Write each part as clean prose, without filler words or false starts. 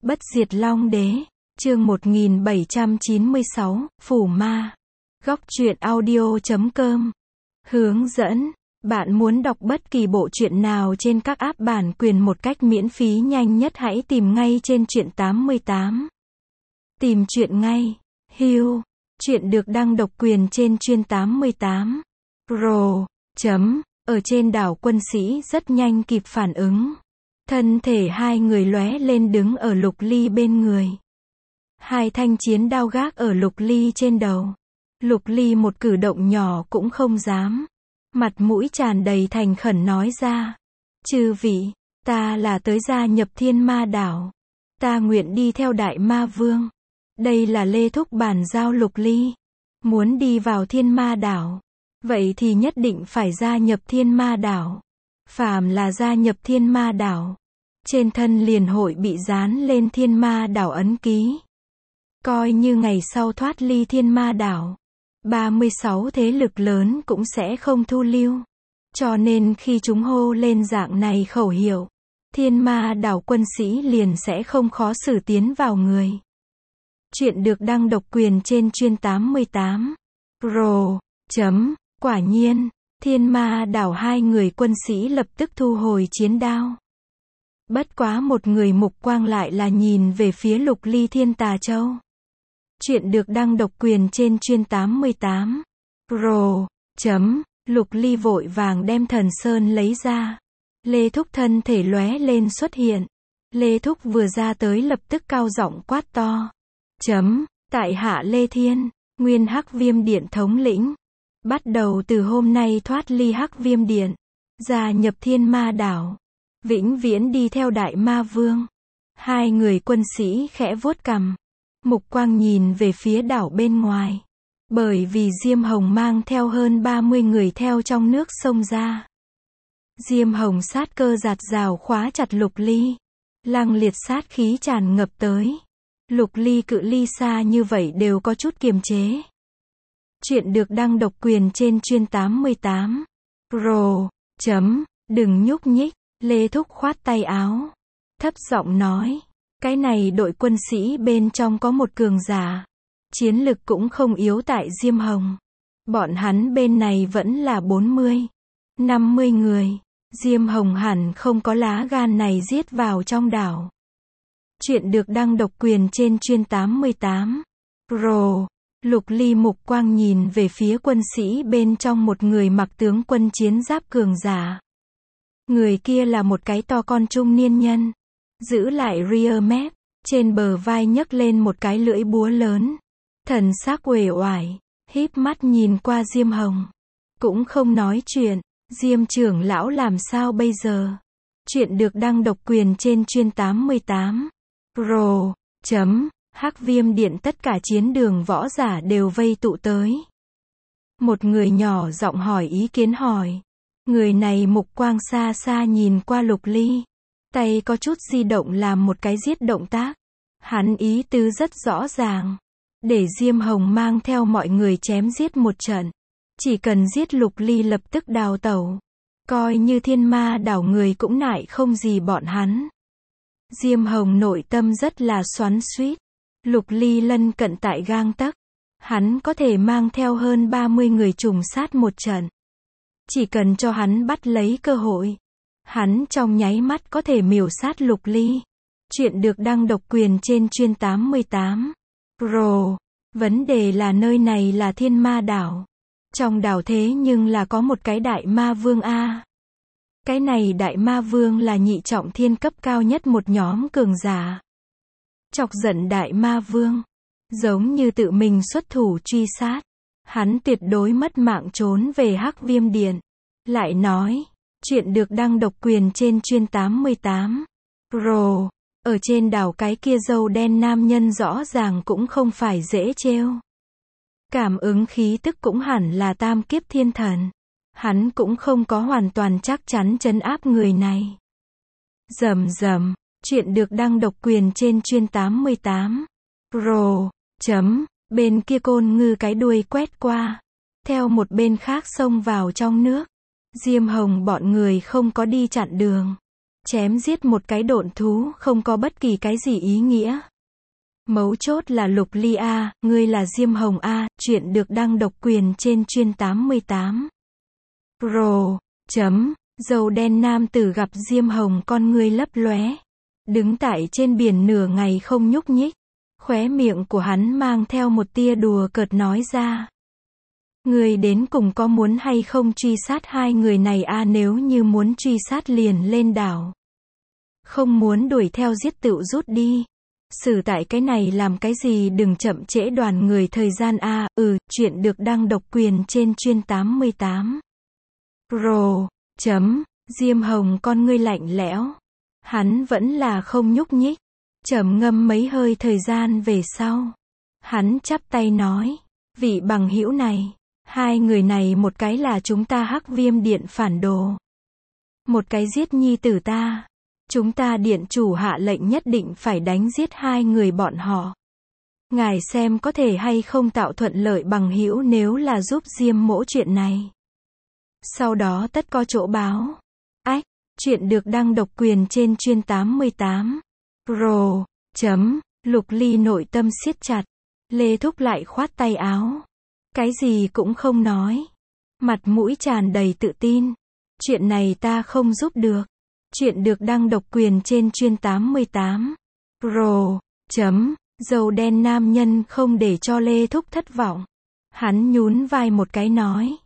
Bất diệt Long Đế, chương 1796, Phủ Ma. Góc truyện audio.com. Hướng dẫn, bạn muốn đọc bất kỳ bộ truyện nào trên các app bản quyền một cách miễn phí nhanh nhất hãy tìm ngay trên truyện 88. Tìm truyện ngay. Hưu. Truyện được đăng độc quyền trên truyện 88. Pro. Ở trên đảo quân sĩ rất nhanh kịp phản ứng. Thân thể hai người lóe lên đứng ở Lục Ly bên người. Hai thanh chiến đao gác ở Lục Ly trên đầu. Lục Ly một cử động nhỏ cũng không dám. Mặt mũi tràn đầy thành khẩn nói ra. Chư vị, ta là tới gia nhập Thiên Ma đảo. Ta nguyện đi theo Đại Ma Vương. Đây là Lê Thúc bàn giao Lục Ly. Muốn đi vào Thiên Ma đảo. Vậy thì nhất định phải gia nhập Thiên Ma đảo. Phàm là gia nhập Thiên Ma đảo, trên thân liền hội bị dán lên Thiên Ma đảo ấn ký. Coi như ngày sau thoát ly Thiên Ma đảo, 36 thế lực lớn cũng sẽ không thu lưu. Cho nên khi chúng hô lên dạng này khẩu hiệu, Thiên Ma đảo quân sĩ liền sẽ không khó xử tiến vào người. Chuyện được đăng độc quyền trên truyện 88. Pro. Quả nhiên, Thiên Ma đảo hai người quân sĩ lập tức thu hồi chiến đao. Bất quá một người mục quang lại là nhìn về phía Lục Ly Thiên Tà Châu. Chuyện được đăng độc quyền trên truyện 88. Pro. Lục Ly vội vàng đem thần sơn lấy ra. Lê Thúc thân thể lóe lên xuất hiện. Lê Thúc vừa ra tới lập tức cao giọng quát to. Tại hạ Lê Thiên, nguyên Hắc Viêm Điện thống lĩnh. Bắt đầu từ hôm nay thoát ly Hắc Viêm Điện, gia nhập Thiên Ma đảo, vĩnh viễn đi theo Đại Ma Vương. Hai người quân sĩ khẽ vuốt cằm, mục quang nhìn về phía đảo bên ngoài. Bởi vì Diêm Hồng mang theo hơn 30 người theo trong nước sông ra. Diêm Hồng sát cơ giạt rào khóa chặt Lục Ly. Lăng liệt sát khí tràn ngập tới. Lục Ly cự ly xa như vậy đều có chút kiềm chế. Chuyện được đăng độc quyền trên truyện 88. Pro. Đừng nhúc nhích. Lê Thúc khoát tay áo, thấp giọng nói. Cái này đội quân sĩ bên trong có một cường giả. Chiến lực cũng không yếu tại Diêm Hồng. Bọn hắn bên này vẫn là 40, 50 người. Diêm Hồng hẳn không có lá gan này giết vào trong đảo. Chuyện được đăng độc quyền trên truyện 88. Pro. Lục Ly mục quang nhìn về phía quân sĩ bên trong một người mặc tướng quân chiến giáp cường giả. Người kia là một cái to con trung niên nhân. Giữ lại rear mép, trên bờ vai nhấc lên một cái lưỡi búa lớn. Thần sắc uể oải, híp mắt nhìn qua Diêm Hồng. Cũng không nói chuyện, Diêm trưởng lão làm sao bây giờ? Chuyện được đăng độc quyền trên truyện 88. Pro. Hắc Viêm Điện tất cả chiến đường võ giả đều vây tụ tới. Một người nhỏ giọng hỏi ý kiến hỏi. Người này mục quang xa xa nhìn qua Lục Ly. Tay có chút di động làm một cái giết động tác. Hắn ý tứ rất rõ ràng. Để Diêm Hồng mang theo mọi người chém giết một trận. Chỉ cần giết Lục Ly lập tức đào tẩu. Coi như Thiên Ma đảo người cũng nại không gì bọn hắn. Diêm Hồng nội tâm rất là xoắn xuýt. Lục Ly lân cận tại gang tấc. Hắn có thể mang theo hơn 30 người trùng sát một trận. Chỉ cần cho hắn bắt lấy cơ hội. Hắn trong nháy mắt có thể miểu sát Lục Ly. Chuyện được đăng độc quyền trên truyện 88. Pro. Vấn đề là nơi này là Thiên Ma đảo. Trong đảo thế nhưng là có một cái Đại Ma Vương A. Cái này Đại Ma Vương là nhị trọng thiên cấp cao nhất một nhóm cường giả. Chọc giận Đại Ma Vương, giống như tự mình xuất thủ truy sát, hắn tuyệt đối mất mạng trốn về Hắc Viêm Điện. Lại nói, chuyện được đăng độc quyền trên truyện 88. Pro. Ở trên đảo cái kia râu đen nam nhân rõ ràng cũng không phải dễ trêu. Cảm ứng khí tức cũng hẳn là tam kiếp thiên thần. Hắn cũng không có hoàn toàn chắc chắn trấn áp người này. Chuyện được đăng độc quyền trên truyện 88. Pro. Bên kia Côn Ngư cái đuôi quét qua. Theo một bên khác xông vào trong nước. Diêm Hồng bọn người không có đi chặn đường. Chém giết một cái độn thú không có bất kỳ cái gì ý nghĩa. Mấu chốt là Lục Ly A, ngươi là Diêm Hồng A, chuyện được đăng độc quyền trên Chuyên 88. Pro. Dầu đen nam tử gặp Diêm Hồng con ngươi lấp lóe. Đứng tại trên biển nửa ngày không nhúc nhích. Khóe miệng của hắn mang theo một tia đùa cợt nói ra. Ngươi đến cùng có muốn hay không truy sát hai người này a, nếu như muốn truy sát liền lên đảo. Không muốn đuổi theo giết tựu rút đi. Xử tại cái này làm cái gì, đừng chậm trễ đoàn người thời gian a. Chuyện được đăng độc quyền trên Chuyên 88. Pro. Diêm Hồng con ngươi lạnh lẽo. Hắn vẫn là không nhúc nhích. Trầm ngâm mấy hơi thời gian về sau. Hắn chắp tay nói. Vị bằng hữu này. Hai người này một cái là chúng ta Hắc Viêm Điện phản đồ. Một cái giết nhi tử ta. Chúng ta điện chủ hạ lệnh nhất định phải đánh giết hai người bọn họ. Ngài xem có thể hay không tạo thuận lợi bằng hữu nếu là giúp Diêm mỗ chuyện này. Sau đó tất có chỗ báo. Chuyện được đăng độc quyền trên Chuyên 88. Pro. Lục Ly nội tâm siết chặt. Lê Thúc lại khoát tay áo. Cái gì cũng không nói. Mặt mũi tràn đầy tự tin. Chuyện này ta không giúp được. Chuyện được đăng độc quyền trên Chuyên 88. Pro. Dầu đen nam nhân không để cho Lê Thúc thất vọng. Hắn nhún vai một cái nói.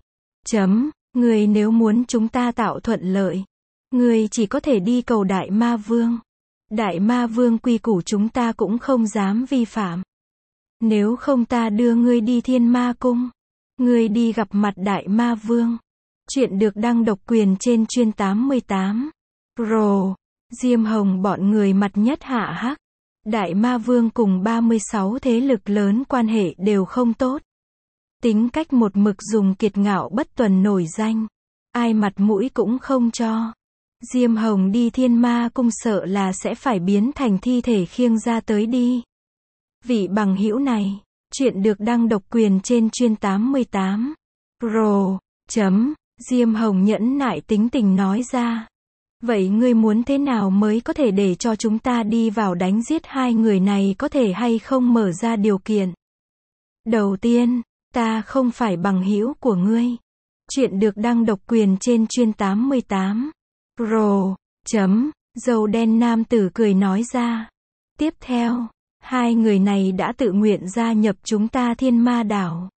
Người nếu muốn chúng ta tạo thuận lợi. Người chỉ có thể đi cầu Đại Ma Vương. Đại Ma Vương quy củ chúng ta cũng không dám vi phạm. Nếu không ta đưa ngươi đi Thiên Ma Cung. Ngươi đi gặp mặt Đại Ma Vương. Chuyện được đăng độc quyền trên Chuyên 88. Pro. Diêm Hồng bọn người mặt nhất hạ hắc. Đại Ma Vương cùng 36 thế lực lớn quan hệ đều không tốt. Tính cách một mực dùng kiệt ngạo bất tuần nổi danh. Ai mặt mũi cũng không cho. Diêm Hồng đi Thiên Ma Cung sợ là sẽ phải biến thành thi thể khiêng ra tới đi. Vị bằng hữu này. Chuyện được đăng độc quyền trên Chuyên 88. Pro. Diêm Hồng nhẫn nại tính tình nói ra. Vậy ngươi muốn thế nào mới có thể để cho chúng ta đi vào đánh giết hai người này, có thể hay không mở ra điều kiện? Đầu tiên, ta không phải bằng hữu của ngươi. Chuyện được đăng độc quyền trên Chuyên 88. Pro. Dầu đen nam tử cười nói ra. Tiếp theo, hai người này đã tự nguyện gia nhập chúng ta Thiên Ma Đảo.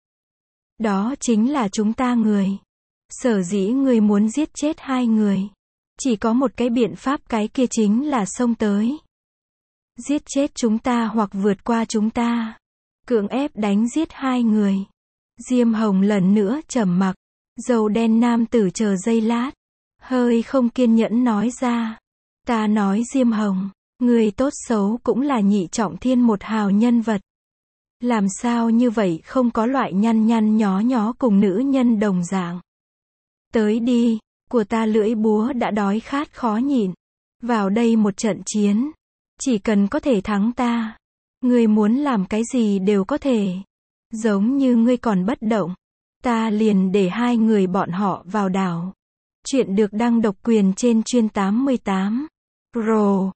Đó chính là chúng ta người. Sở dĩ ngươi muốn giết chết hai người. Chỉ có một cái biện pháp, cái kia chính là xông tới. Giết chết chúng ta hoặc vượt qua chúng ta. Cưỡng ép đánh giết hai người. Diêm Hồng lần nữa trầm mặc. Dầu đen nam tử chờ giây lát. Hơi không kiên nhẫn nói ra. Ta nói Diêm Hồng, người tốt xấu cũng là nhị trọng thiên một hào nhân vật. Làm sao như vậy không có loại nhăn nhăn nhó nhó cùng nữ nhân đồng dạng. Tới đi, của ta lưỡi búa đã đói khát khó nhịn. Vào đây một trận chiến. Chỉ cần có thể thắng ta. Ngươi muốn làm cái gì đều có thể. Giống như ngươi còn bất động. Ta liền để hai người bọn họ vào đảo. Chuyện được đăng độc quyền trên Chuyên 88. Pro.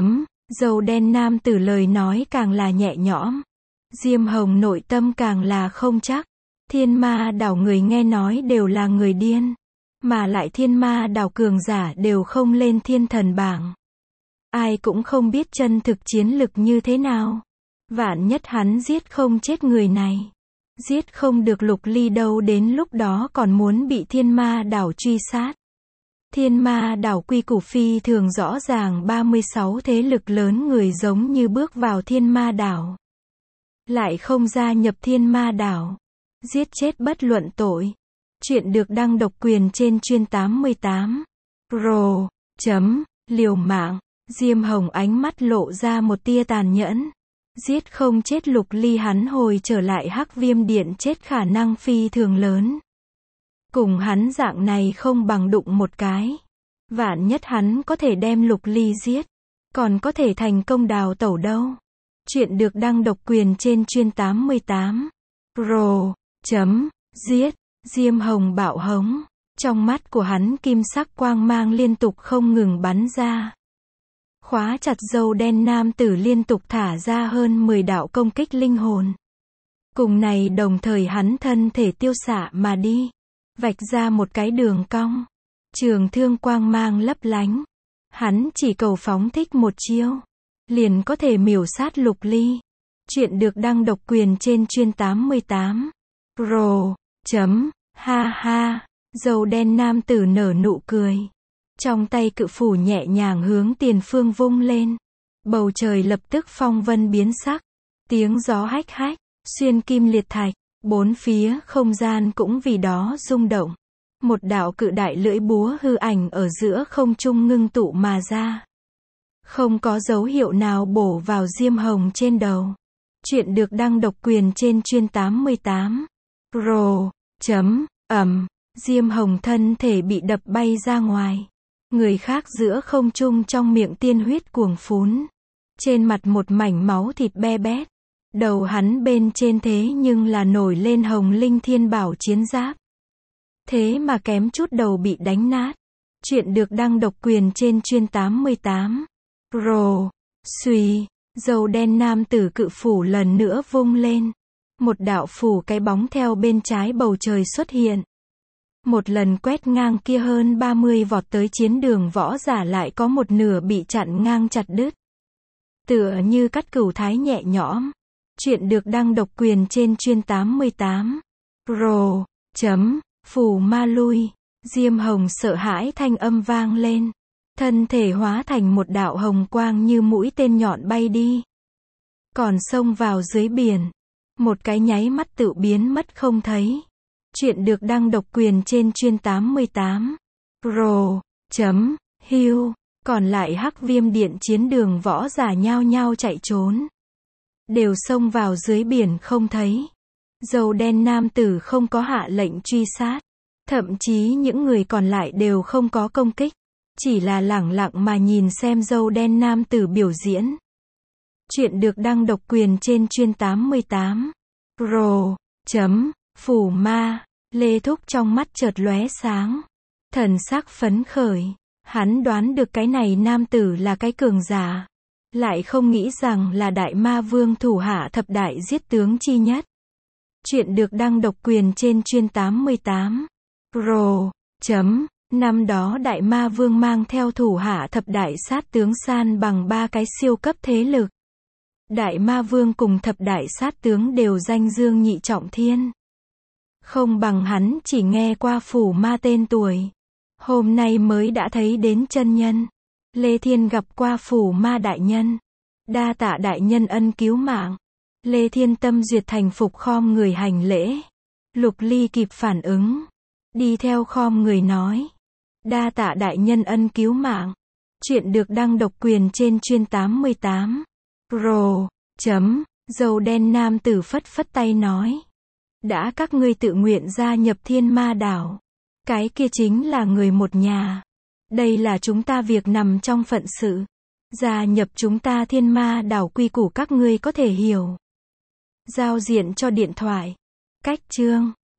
Dầu đen nam tử lời nói càng là nhẹ nhõm. Diêm Hồng nội tâm càng là không chắc. Thiên Ma Đảo người nghe nói đều là người điên. Mà lại Thiên Ma Đảo cường giả đều không lên thiên thần bảng. Ai cũng không biết chân thực chiến lực như thế nào. Vạn nhất hắn giết không chết người này. Giết không được Lục Ly đâu, đến lúc đó còn muốn bị Thiên Ma Đảo truy sát. Thiên Ma Đảo quy củ phi thường rõ ràng, 36 thế lực lớn người giống như bước vào Thiên Ma Đảo. Lại không gia nhập Thiên Ma Đảo. Giết chết bất luận tội. Chuyện được đăng độc quyền trên Chuyên 88. Pro. Liều mạng. Diêm Hồng ánh mắt lộ ra một tia tàn nhẫn. Giết không chết Lục Ly, hắn hồi trở lại Hắc Viêm Điện chết khả năng phi thường lớn. Cùng hắn dạng này không bằng đụng một cái. Vạn nhất hắn có thể đem Lục Ly giết. Còn có thể thành công đào tẩu đâu. Chuyện được đăng độc quyền trên Chuyên 88. Pro. Giết. Diêm Hồng bạo hống. Trong mắt của hắn kim sắc quang mang liên tục không ngừng bắn ra. Khóa chặt râu đen nam tử liên tục thả ra hơn 10 đạo công kích linh hồn. Cùng này đồng thời hắn thân thể tiêu xạ mà đi. Vạch ra một cái đường cong. Trường thương quang mang lấp lánh. Hắn chỉ cầu phóng thích một chiêu. Liền có thể miểu sát Lục Ly. Chuyện được đăng độc quyền trên chuyên 88. Pro. Ha ha. Râu đen nam tử nở nụ cười. Trong tay cự phủ nhẹ nhàng hướng tiền phương vung lên. Bầu trời lập tức phong vân biến sắc. Tiếng gió hách hách, xuyên kim liệt thạch. Bốn phía không gian cũng vì đó rung động. Một đạo cự đại lưỡi búa hư ảnh ở giữa không trung ngưng tụ mà ra. Không có dấu hiệu nào bổ vào Diêm Hồng trên đầu. Chuyện được đăng độc quyền trên chuyên 88. Pro. Diêm Hồng thân thể bị đập bay ra ngoài. Người khác giữa không trung trong miệng tiên huyết cuồng phún. Trên mặt một mảnh máu thịt be bét. Đầu hắn bên trên thế nhưng là nổi lên Hồng Linh Thiên Bảo chiến giáp. Thế mà kém chút đầu bị đánh nát. Chuyện được đăng độc quyền trên chuyên 88. Pro. Xuy. Râu đen nam tử cự phủ lần nữa vung lên. Một đạo phủ cái bóng theo bên trái bầu trời xuất hiện. Một lần quét ngang kia hơn 30 vọt tới chiến đường võ giả lại có một nửa bị chặn ngang chặt đứt. Tựa như cắt cửu thái nhẹ nhõm. Chuyện được đăng độc quyền trên chuyên 88. Pro. Phù ma lui. Diêm Hồng sợ hãi thanh âm vang lên. Thân thể hóa thành một đạo hồng quang như mũi tên nhọn bay đi. Còn xông vào dưới biển. Một cái nháy mắt tự biến mất không thấy. Chuyện được đăng độc quyền trên chuyên 88. Pro. Hưu. Còn lại Hắc Viêm Điện chiến đường võ giả nhao nhao chạy trốn. Đều xông vào dưới biển không thấy. Râu đen nam tử không có hạ lệnh truy sát. Thậm chí những người còn lại đều không có công kích. Chỉ là lẳng lặng mà nhìn xem râu đen nam tử biểu diễn. Chuyện được đăng độc quyền trên chuyên 88. Pro. Phù ma. Lê Thúc trong mắt chợt lóe sáng. Thần sắc phấn khởi. Hắn đoán được cái này nam tử là cái cường giả. Lại không nghĩ rằng là đại ma vương thủ hạ thập đại giết tướng chi nhất. Chuyện được đăng độc quyền trên chuyên 88. Pro. Năm đó đại ma vương mang theo thủ hạ thập đại sát tướng san bằng 3 cái siêu cấp thế lực. Đại ma vương cùng thập đại sát tướng đều danh dương nhị trọng thiên. Không bằng hắn chỉ nghe qua phủ ma tên tuổi. Hôm nay mới đã thấy đến chân nhân. Lê Thiên gặp qua phủ ma đại nhân. Đa tạ đại nhân ân cứu mạng. Lê Thiên tâm duyệt thành phục khom người hành lễ. Lục Ly kịp phản ứng. Đi theo khom người nói. Đa tạ đại nhân ân cứu mạng. Chuyện được đăng độc quyền trên chuyên 88. Pro. Dâu đen nam tử phất phất tay nói. Đã các ngươi tự nguyện gia nhập Thiên Ma đảo. Cái kia chính là người một nhà. Đây là chúng ta việc nằm trong phận sự. Gia nhập chúng ta Thiên Ma đảo quy củ các ngươi có thể hiểu. Giao diện cho điện thoại. Cách chương.